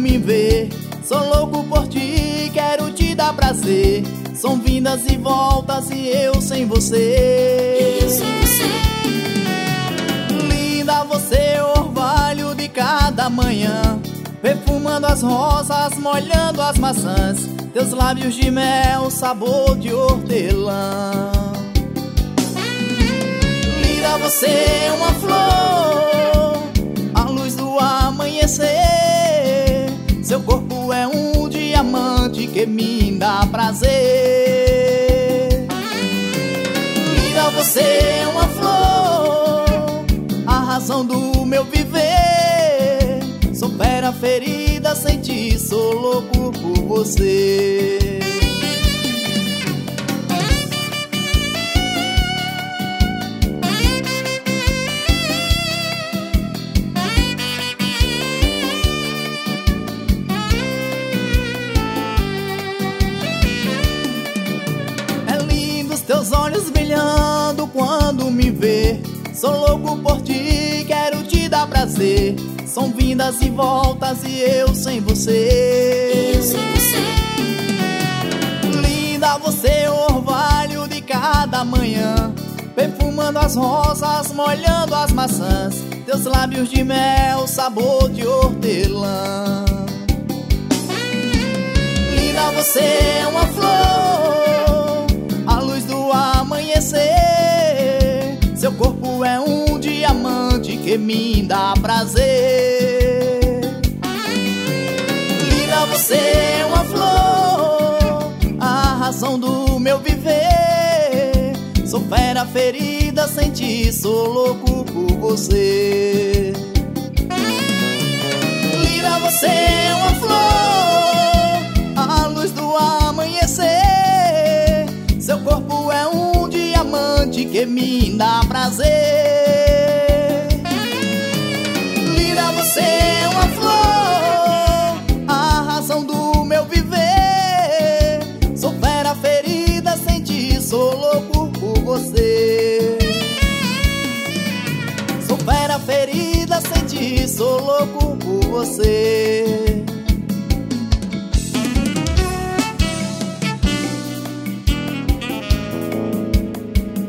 me vê. Sou louco por ti, quero te dar prazer. São vindas e voltas e eu sem você. Linda você, orvalho de cada manhã, perfumando as rosas, molhando as maçãs. Teus lábios de mel, sabor de hortelã. Linda você, uma flor, a luz do amanhecer. Seu corpo é um diamante que me dá prazer. Linda você é uma flor, a razão do meu viver. Supera a ferida, sem ti sou louco por você. Teus olhos brilhando quando me vê. Sou louco por ti, quero te dar prazer. São vindas e voltas e eu sem você. Linda você, orvalho de cada manhã, perfumando as rosas, molhando as maçãs. Teus lábios de mel, sabor de hortelã. Linda você é uma flor, a luz do amanhecer. Seu corpo é um diamante que me dá prazer. Linda você é uma flor, a razão do meu viver. Sou fera ferida, sem ti sou louco por você. Linda você é uma flor, a luz do amanhecer. Seu corpo é um diamante que me dá prazer. Linda você é uma flor, a razão do meu viver. Sou fera ferida, sem ti sou louco por você. Sou fera ferida, sem ti sou louco por você.